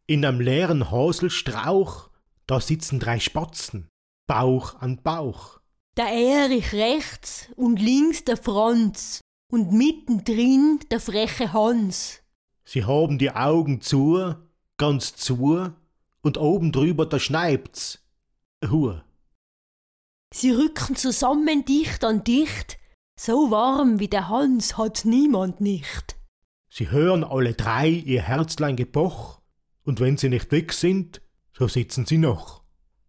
In einem leeren Haselstrauch, da sitzen 3 Spatzen, Bauch an Bauch. Der Erich rechts und links der Franz und mittendrin der freche Hans. Sie haben die Augen zu, ganz zu, und oben drüber da schneibt's. Hur. Sie rücken zusammen dicht an dicht, so warm wie der Hans hat niemand nicht. Sie hören alle 3 ihr Herzlein Gepoch, und wenn sie nicht weg sind, so sitzen sie noch.